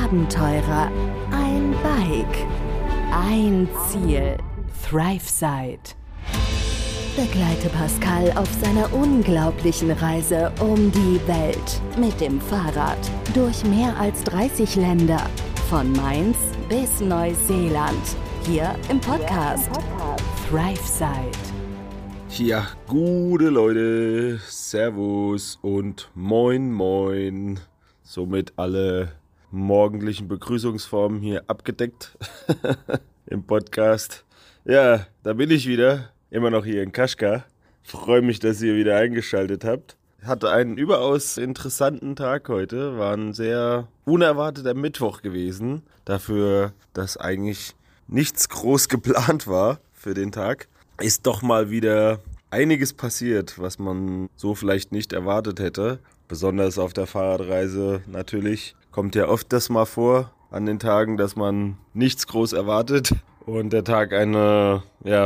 Abenteurer, ein Bike, ein Ziel. ThriveSide. Begleite Pascal auf seiner unglaublichen Reise um die Welt mit dem Fahrrad durch mehr als 30 Länder, von Mainz bis Neuseeland, hier im Podcast ThriveSide. Ja, gute Leute, Servus und Moin Moin. Somit alle morgendlichen Begrüßungsformen hier abgedeckt im Podcast. Ja, da bin ich wieder, immer noch hier in Kaschgar. Freue mich, dass ihr wieder eingeschaltet habt. Hatte einen überaus interessanten Tag heute, war ein sehr unerwarteter Mittwoch gewesen. Dafür, dass eigentlich nichts groß geplant war für den Tag, ist doch mal wieder einiges passiert, was man so vielleicht nicht erwartet hätte. Besonders auf der Fahrradreise natürlich kommt ja oft das mal vor an den Tagen, dass man nichts groß erwartet und der Tag eine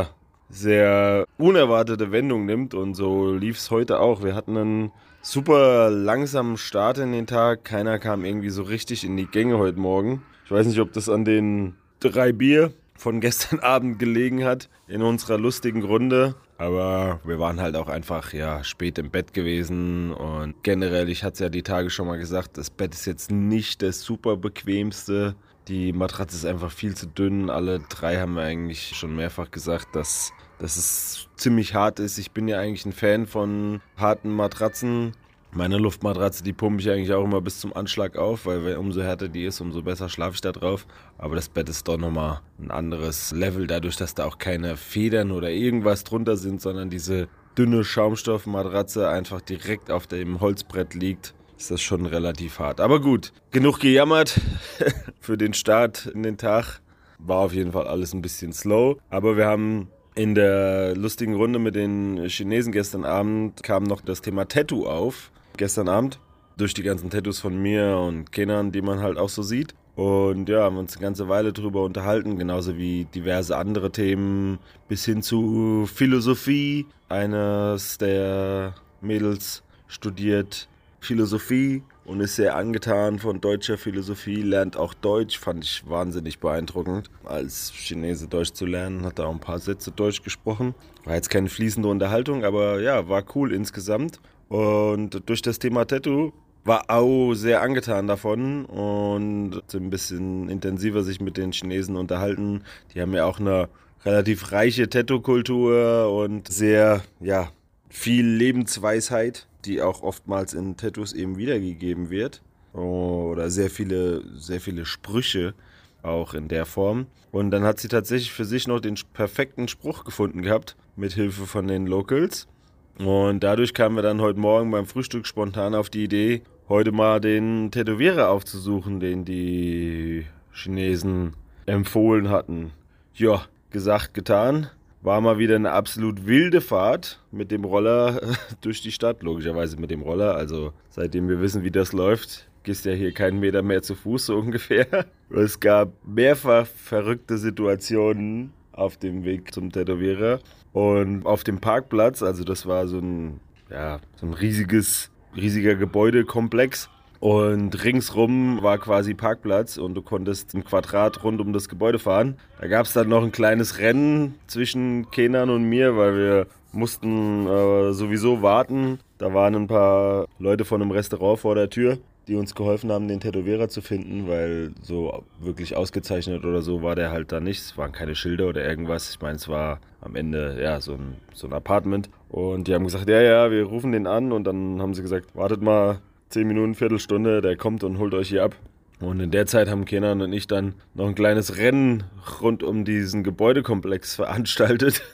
sehr unerwartete Wendung nimmt, und so lief es heute auch. Wir hatten einen super langsamen Start in den Tag, keiner kam irgendwie so richtig in die Gänge heute Morgen. Ich weiß nicht, ob das an den 3 Bier von gestern Abend gelegen hat in unserer lustigen Runde. Aber wir waren halt auch einfach spät im Bett gewesen, und generell, ich hatte es ja die Tage schon mal gesagt, das Bett ist jetzt nicht das super bequemste. Die Matratze ist einfach viel zu dünn. Alle 3 haben wir eigentlich schon mehrfach gesagt, dass es ziemlich hart ist. Ich bin ja eigentlich ein Fan von harten Matratzen. Meine Luftmatratze, die pumpe ich eigentlich auch immer bis zum Anschlag auf, weil umso härter die ist, umso besser schlafe ich da drauf. Aber das Bett ist doch nochmal ein anderes Level, dadurch, dass da auch keine Federn oder irgendwas drunter sind, sondern diese dünne Schaumstoffmatratze einfach direkt auf dem Holzbrett liegt. Ist das schon relativ hart. Aber gut, genug gejammert für den Start in den Tag. War auf jeden Fall alles ein bisschen slow, aber wir haben in der lustigen Runde mit den Chinesen gestern Abend kam noch das Thema Tattoo auf. Gestern Abend durch die ganzen Tattoos von mir und Kindern, die man halt auch so sieht. Und ja, haben uns eine ganze Weile drüber unterhalten, genauso wie diverse andere Themen bis hin zu Philosophie. Eines der Mädels studiert Philosophie und ist sehr angetan von deutscher Philosophie, lernt auch Deutsch, fand ich wahnsinnig beeindruckend. Als Chinese Deutsch zu lernen, hat er auch ein paar Sätze Deutsch gesprochen. War jetzt keine fließende Unterhaltung, aber ja, war cool insgesamt. Und durch das Thema Tattoo war auch sehr angetan davon und ein bisschen intensiver sich mit den Chinesen unterhalten. Die haben ja auch eine relativ reiche Tattoo-Kultur und sehr, viel Lebensweisheit, die auch oftmals in Tattoos eben wiedergegeben wird. Oder sehr viele Sprüche auch in der Form. Und dann hat sie tatsächlich für sich noch den perfekten Spruch gefunden gehabt, mit Hilfe von den Locals. Und dadurch kamen wir dann heute Morgen beim Frühstück spontan auf die Idee, heute mal den Tätowierer aufzusuchen, den die Chinesen empfohlen hatten. Ja, gesagt, getan. War mal wieder eine absolut wilde Fahrt mit dem Roller durch die Stadt, logischerweise mit dem Roller. Also seitdem wir wissen, wie das läuft, gehst ja hier keinen Meter mehr zu Fuß, so ungefähr. Es gab mehrfach verrückte Situationen auf dem Weg zum Tätowierer. Und auf dem Parkplatz, also das war so ein riesiger Gebäudekomplex. Und ringsrum war quasi Parkplatz und du konntest im Quadrat rund um das Gebäude fahren. Da gab es dann noch ein kleines Rennen zwischen Kenan und mir, weil wir mussten sowieso warten. Da waren ein paar Leute von einem Restaurant vor der Tür, die uns geholfen haben, den Tätowierer zu finden, weil so wirklich ausgezeichnet oder so war der halt da nicht. Es waren keine Schilder oder irgendwas. Ich meine, es war am Ende so ein Apartment. Und die haben gesagt, wir rufen den an, und dann haben sie gesagt, wartet mal 10 Minuten, Viertelstunde, der kommt und holt euch hier ab. Und in der Zeit haben Kenan und ich dann noch ein kleines Rennen rund um diesen Gebäudekomplex veranstaltet.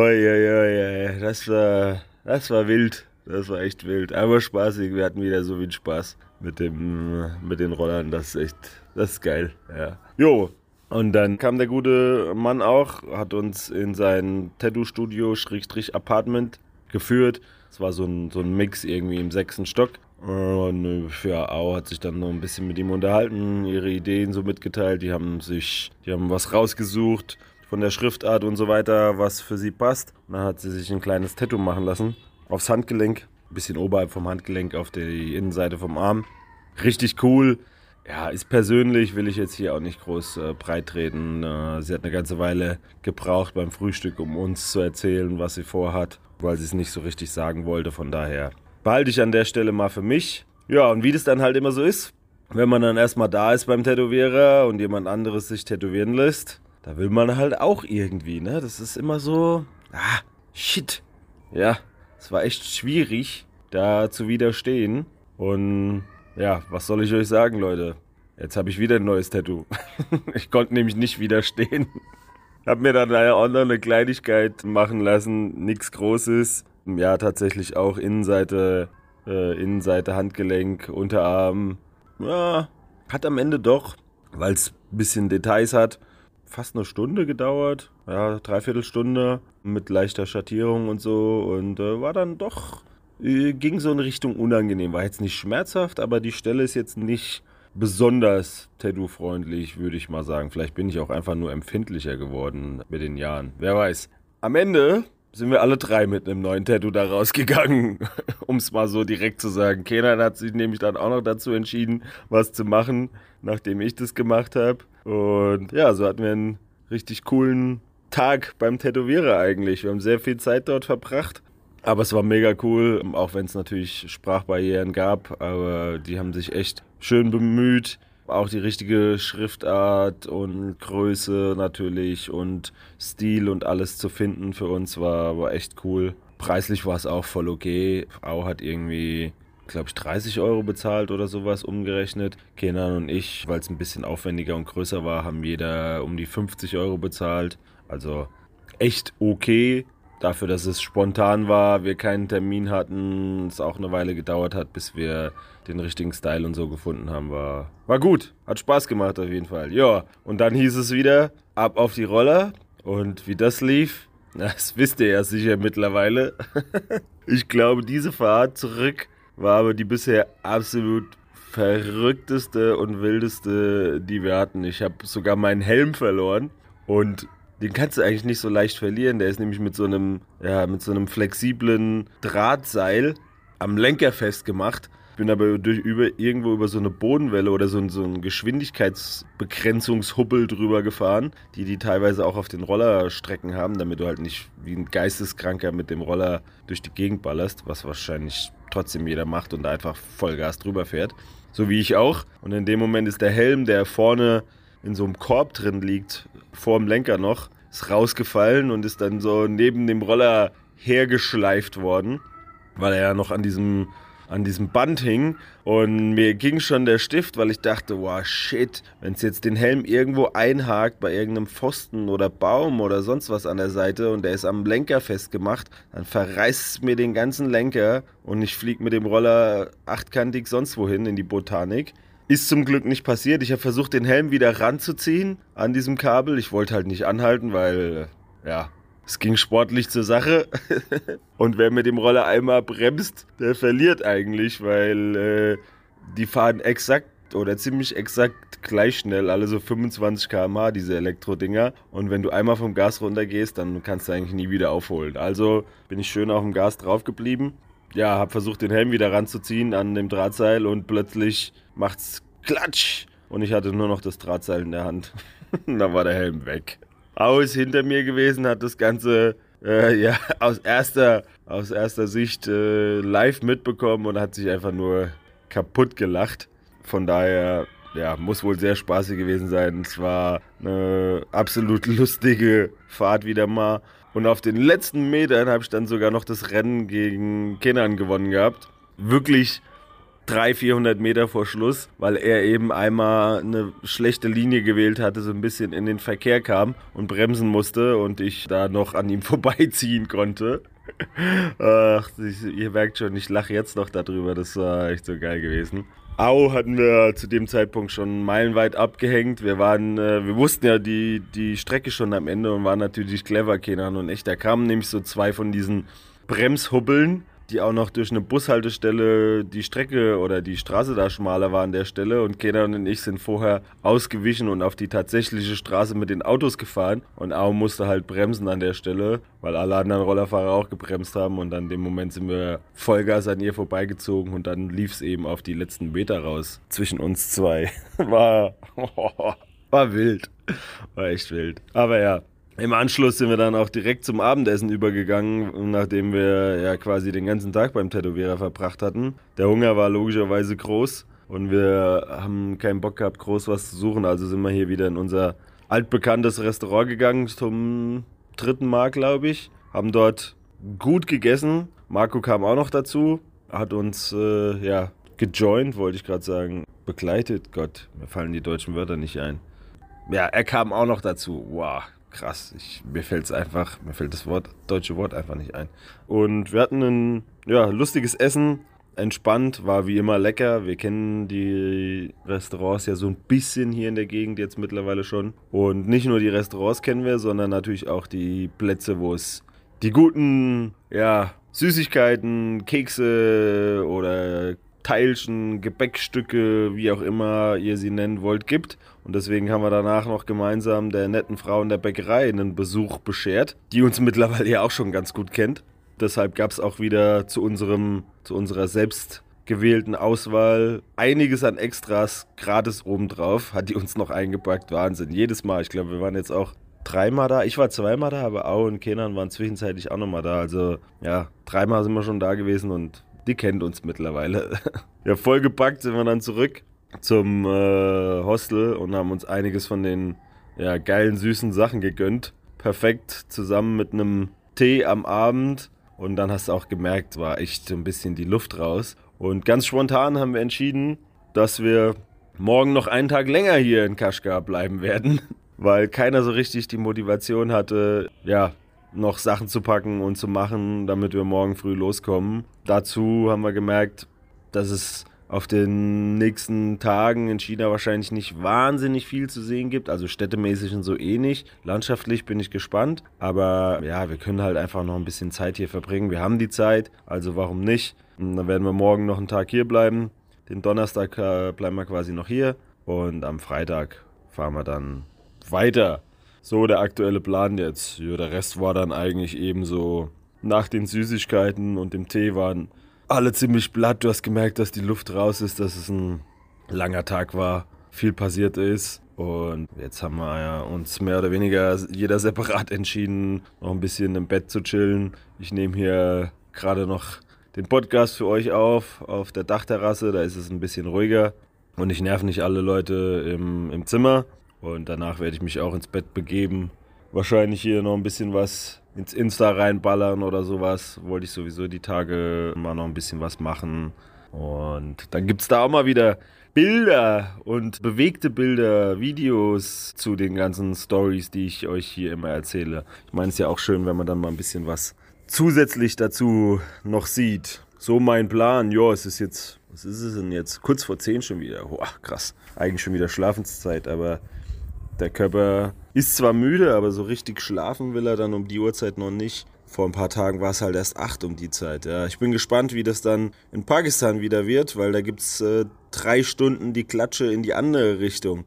Das war wild. Das war echt wild, aber spaßig. Wir hatten wieder so viel Spaß mit den Rollern. Das ist geil. Ja. Jo. Und dann kam der gute Mann auch, hat uns in sein Tattoo-Studio /Apartment geführt. Es war so ein Mix irgendwie im 6. Stock. Und Au hat sich dann noch ein bisschen mit ihm unterhalten, ihre Ideen so mitgeteilt. Die haben was rausgesucht von der Schriftart und so weiter, was für sie passt. Und dann hat sie sich ein kleines Tattoo machen lassen aufs Handgelenk, ein bisschen oberhalb vom Handgelenk auf die Innenseite vom Arm. Richtig cool. Ja, ist persönlich, will ich jetzt hier auch nicht groß breit treten. Sie hat eine ganze Weile gebraucht beim Frühstück, um uns zu erzählen, was sie vorhat, weil sie es nicht so richtig sagen wollte. Von daher behalte ich an der Stelle mal für mich. Ja, und wie das dann halt immer so ist, wenn man dann erstmal da ist beim Tätowierer und jemand anderes sich tätowieren lässt, da will man halt auch irgendwie, ne? Das ist immer so, shit. Ja, es war echt schwierig, da zu widerstehen. Und ja, was soll ich euch sagen, Leute? Jetzt habe ich wieder ein neues Tattoo. Ich konnte nämlich nicht widerstehen. Hab mir dann auch noch eine Kleinigkeit machen lassen, nichts Großes. Ja, tatsächlich auch Innenseite, Handgelenk, Unterarm. Ja, hat am Ende doch, weil es ein bisschen Details hat, fast eine Stunde gedauert. Ja, 3/4 Stunde mit leichter Schattierung und so. Und war dann doch, ging so in Richtung unangenehm. War jetzt nicht schmerzhaft, aber die Stelle ist jetzt nicht besonders tattoo-freundlich, würde ich mal sagen. Vielleicht bin ich auch einfach nur empfindlicher geworden mit den Jahren. Wer weiß. Am Ende sind wir alle 3 mit einem neuen Tattoo da rausgegangen, um es mal so direkt zu sagen. Kenan hat sich nämlich dann auch noch dazu entschieden, was zu machen, nachdem ich das gemacht habe. Und ja, so hatten wir einen richtig coolen Tag beim Tätowierer eigentlich. Wir haben sehr viel Zeit dort verbracht. Aber es war mega cool, auch wenn es natürlich Sprachbarrieren gab, aber die haben sich echt schön bemüht. Auch die richtige Schriftart und Größe natürlich und Stil und alles zu finden für uns war echt cool. Preislich war es auch voll okay. Au hat irgendwie, glaube ich, 30 € bezahlt oder sowas umgerechnet. Kenan und ich, weil es ein bisschen aufwendiger und größer war, haben jeder um die 50 € bezahlt. Also echt okay. Dafür, dass es spontan war, wir keinen Termin hatten, es auch eine Weile gedauert hat, bis wir den richtigen Style und so gefunden haben, war gut. Hat Spaß gemacht auf jeden Fall. Ja, und dann hieß es wieder, ab auf die Roller. Und wie das lief, das wisst ihr ja sicher mittlerweile. Ich glaube, diese Fahrt zurück war aber die bisher absolut verrückteste und wildeste, die wir hatten. Ich habe sogar meinen Helm verloren und den kannst du eigentlich nicht so leicht verlieren. Der ist nämlich mit so einem flexiblen Drahtseil am Lenker festgemacht. Ich bin aber irgendwo über so eine Bodenwelle oder so einen Geschwindigkeitsbegrenzungshubbel drüber gefahren, die teilweise auch auf den Rollerstrecken haben, damit du halt nicht wie ein Geisteskranker mit dem Roller durch die Gegend ballerst, was wahrscheinlich trotzdem jeder macht und da einfach Vollgas drüber fährt. So wie ich auch. Und in dem Moment ist der Helm, der vorne in so einem Korb drin liegt, vor dem Lenker noch, ist rausgefallen und ist dann so neben dem Roller hergeschleift worden, weil er ja noch an diesem Band hing. Und mir ging schon der Stift, weil ich dachte, wow, shit, wenn es jetzt den Helm irgendwo einhakt bei irgendeinem Pfosten oder Baum oder sonst was an der Seite und der ist am Lenker festgemacht, dann verreißt es mir den ganzen Lenker und ich fliege mit dem Roller achtkantig sonst wohin in die Botanik. Ist zum Glück nicht passiert. Ich habe versucht, den Helm wieder ranzuziehen an diesem Kabel. Ich wollte halt nicht anhalten, weil, ja, es ging sportlich zur Sache. Und wer mit dem Roller einmal bremst, der verliert eigentlich, weil die fahren exakt oder ziemlich exakt gleich schnell, alle so 25 km/h, diese Elektrodinger. Und wenn du einmal vom Gas runtergehst, dann kannst du eigentlich nie wieder aufholen. Also bin ich schön auf dem Gas drauf geblieben. Ja, habe versucht, den Helm wieder ranzuziehen an dem Drahtseil und plötzlich macht's Klatsch. Und ich hatte nur noch das Drahtseil in der Hand. Und dann war der Helm weg. Au ist hinter mir gewesen, hat das Ganze aus erster Sicht live mitbekommen und hat sich einfach nur kaputt gelacht. Von daher, ja, muss wohl sehr spaßig gewesen sein. Es war eine absolut lustige Fahrt wieder mal. Und auf den letzten Metern habe ich dann sogar noch das Rennen gegen Kenan gewonnen gehabt. Wirklich 300-400 Meter vor Schluss, weil er eben einmal eine schlechte Linie gewählt hatte, so ein bisschen in den Verkehr kam und bremsen musste und ich da noch an ihm vorbeiziehen konnte. Ach, ihr merkt schon, ich lache jetzt noch darüber, das war echt so geil gewesen. Au hatten wir zu dem Zeitpunkt schon meilenweit abgehängt. Wir wussten ja die Strecke schon am Ende und waren natürlich clever, Kenan und ich. Da kamen nämlich so 2 von diesen Bremshubbeln, die auch noch durch eine Bushaltestelle die Strecke oder die Straße da schmaler war an der Stelle und Kenan und ich sind vorher ausgewichen und auf die tatsächliche Straße mit den Autos gefahren und Aum musste halt bremsen an der Stelle, weil alle anderen Rollerfahrer auch gebremst haben und dann in dem Moment sind wir Vollgas an ihr vorbeigezogen und dann lief es eben auf die letzten Meter raus zwischen uns zwei. War wild, war echt wild, aber ja. Im Anschluss sind wir dann auch direkt zum Abendessen übergegangen, nachdem wir ja quasi den ganzen Tag beim Tätowierer verbracht hatten. Der Hunger war logischerweise groß und wir haben keinen Bock gehabt, groß was zu suchen. Also sind wir hier wieder in unser altbekanntes Restaurant gegangen, zum 3. Mal, glaube ich. Haben dort gut gegessen. Marco kam auch noch dazu, hat uns gejoint, wollte ich gerade sagen. Begleitet, Gott, mir fallen die deutschen Wörter nicht ein. Ja, er kam auch noch dazu. Wow. Krass, mir fällt das deutsche Wort einfach nicht ein. Und wir hatten ein lustiges Essen, entspannt, war wie immer lecker. Wir kennen die Restaurants ja so ein bisschen hier in der Gegend jetzt mittlerweile schon. Und nicht nur die Restaurants kennen wir, sondern natürlich auch die Plätze, wo es die guten Süßigkeiten, Kekse oder Teilchen, Gebäckstücke, wie auch immer ihr sie nennen wollt, gibt. Und deswegen haben wir danach noch gemeinsam der netten Frau in der Bäckerei einen Besuch beschert, die uns mittlerweile ja auch schon ganz gut kennt. Deshalb gab es auch wieder zu unserer selbst gewählten Auswahl einiges an Extras gratis obendrauf. Hat die uns noch eingepackt. Wahnsinn. Jedes Mal. Ich glaube, wir waren jetzt auch 3-mal da. Ich war 2-mal da, aber Au und Kenan waren zwischenzeitlich auch nochmal da. Also ja, 3-mal sind wir schon da gewesen und die kennt uns mittlerweile. Ja, vollgepackt sind wir dann zurück zum Hostel und haben uns einiges von den geilen, süßen Sachen gegönnt. Perfekt zusammen mit einem Tee am Abend. Und dann hast du auch gemerkt, war echt so ein bisschen die Luft raus. Und ganz spontan haben wir entschieden, dass wir morgen noch einen Tag länger hier in Kashgar bleiben werden. Weil keiner so richtig die Motivation hatte, noch Sachen zu packen und zu machen, damit wir morgen früh loskommen. Dazu haben wir gemerkt, dass es auf den nächsten Tagen in China wahrscheinlich nicht wahnsinnig viel zu sehen gibt. Also städtemäßig und so nicht. Landschaftlich bin ich gespannt. Aber wir können halt einfach noch ein bisschen Zeit hier verbringen. Wir haben die Zeit, also warum nicht? Und dann werden wir morgen noch einen Tag hier bleiben. Den Donnerstag bleiben wir quasi noch hier. Und am Freitag fahren wir dann weiter. So der aktuelle Plan jetzt. Ja, der Rest war dann eigentlich ebenso. Nach den Süßigkeiten und dem Tee waren alle ziemlich platt. Du hast gemerkt, dass die Luft raus ist, dass es ein langer Tag war, viel passiert ist. Und jetzt haben wir uns mehr oder weniger jeder separat entschieden, noch ein bisschen im Bett zu chillen. Ich nehme hier gerade noch den Podcast für euch auf der Dachterrasse. Da ist es ein bisschen ruhiger und ich nerv nicht alle Leute im Zimmer. Und danach werde ich mich auch ins Bett begeben. Wahrscheinlich hier noch ein bisschen was ins Insta reinballern oder sowas. Wollte ich sowieso die Tage mal noch ein bisschen was machen. Und dann gibt es da auch mal wieder Bilder und bewegte Bilder, Videos zu den ganzen Stories, die ich euch hier immer erzähle. Ich meine, es ist ja auch schön, wenn man dann mal ein bisschen was zusätzlich dazu noch sieht. So mein Plan. Ja, es ist jetzt, was ist es denn jetzt? Kurz vor 10 schon wieder. Boah, krass. Eigentlich schon wieder Schlafenszeit, aber der Körper ist zwar müde, aber so richtig schlafen will er dann um die Uhrzeit noch nicht. Vor ein paar Tagen war es halt erst 8 um die Zeit. Ja, ich bin gespannt, wie das dann in Pakistan wieder wird, weil da gibt es 3 Stunden die Klatsche in die andere Richtung.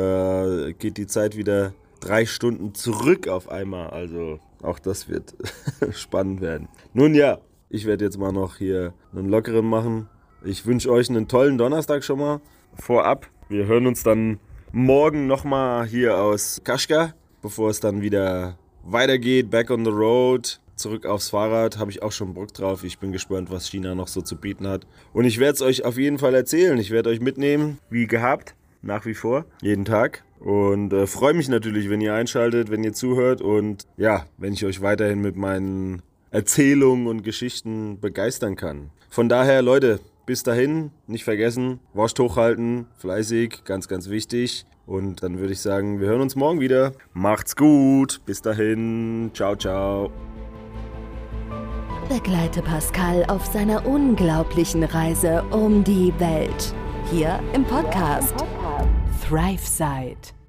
Da geht die Zeit wieder 3 Stunden zurück auf einmal. Also auch das wird spannend werden. Nun ja, ich werde jetzt mal noch hier einen lockeren machen. Ich wünsche euch einen tollen Donnerstag schon mal vorab. Wir hören uns dann morgen nochmal hier aus Kashgar, bevor es dann wieder weitergeht. Back on the road, zurück aufs Fahrrad. Habe ich auch schon Bock drauf. Ich bin gespannt, was China noch so zu bieten hat. Und ich werde es euch auf jeden Fall erzählen. Ich werde euch mitnehmen, wie gehabt, nach wie vor, jeden Tag. Und freue mich natürlich, wenn ihr einschaltet, wenn ihr zuhört. Und ja, wenn ich euch weiterhin mit meinen Erzählungen und Geschichten begeistern kann. Von daher, Leute, bis dahin, nicht vergessen, Wurst hochhalten, fleißig, ganz, ganz wichtig. Und dann würde ich sagen, wir hören uns morgen wieder. Macht's gut, bis dahin, ciao, ciao. Begleite Pascal auf seiner unglaublichen Reise um die Welt. Hier im Podcast ThriveSide.